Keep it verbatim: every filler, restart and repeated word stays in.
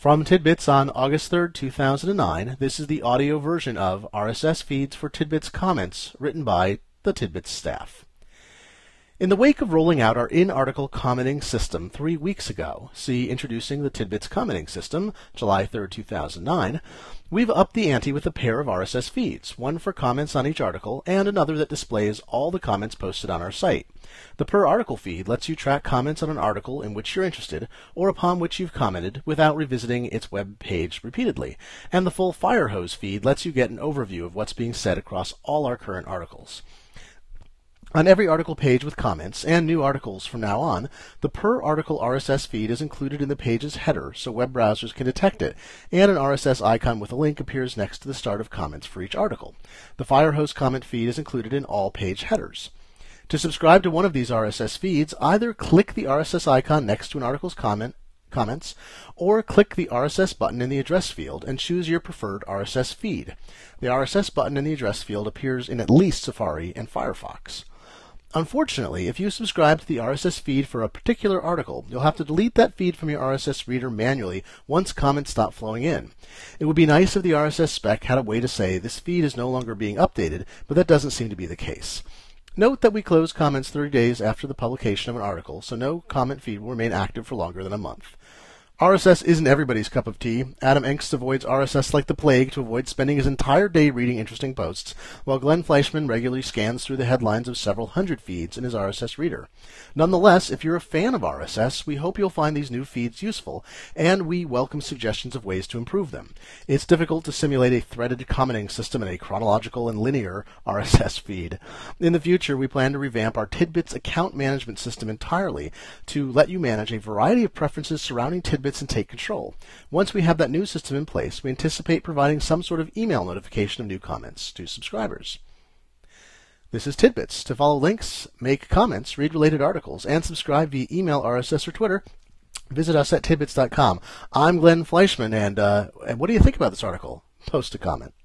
From Tidbits on August third, two thousand nine, this is the audio version of R S S Feeds for Tidbits Comments, written by the Tidbits staff. In the wake of rolling out our in-article commenting system three weeks ago, see Introducing the Tidbits Commenting System, July third, two thousand nine, we've upped the ante with a pair of R S S feeds, one for comments on each article and another that displays all the comments posted on our site. The per-article feed lets you track comments on an article in which you're interested or upon which you've commented without revisiting its web page repeatedly, and the full Firehose feed lets you get an overview of what's being said across all our current articles. On every article page with comments, and new articles from now on, the per-article R S S feed is included in the page's header so web browsers can detect it, and an R S S icon with a link appears next to the start of comments for each article. The Firehose comment feed is included in all page headers. To subscribe to one of these R S S feeds, either click the R S S icon next to an article's comment, comments, or click the R S S button in the address field and choose your preferred R S S feed. The R S S button in the address field appears in at least Safari and Firefox. Unfortunately, if you subscribe to the R S S feed for a particular article, you'll have to delete that feed from your R S S reader manually once comments stop flowing in. It would be nice if the R S S spec had a way to say this feed is no longer being updated, but that doesn't seem to be the case. Note that we close comments thirty days after the publication of an article, so no comment feed will remain active for longer than a month. R S S isn't everybody's cup of tea. Adam Engst avoids R S S like the plague to avoid spending his entire day reading interesting posts, while Glenn Fleischman regularly scans through the headlines of several hundred feeds in his R S S reader. Nonetheless, if you're a fan of R S S, we hope you'll find these new feeds useful, and we welcome suggestions of ways to improve them. It's difficult to simulate a threaded commenting system in a chronological and linear R S S feed. In the future, we plan to revamp our Tidbits account management system entirely to let you manage a variety of preferences surrounding Tidbits and take control. Once we have that new system in place, we anticipate providing some sort of email notification of new comments to subscribers. This is Tidbits. To follow links, make comments, read related articles, and subscribe via email, R S S, or Twitter, visit us at tidbits dot com. I'm Glenn Fleischman, and, uh, and what do you think about this article? Post a comment.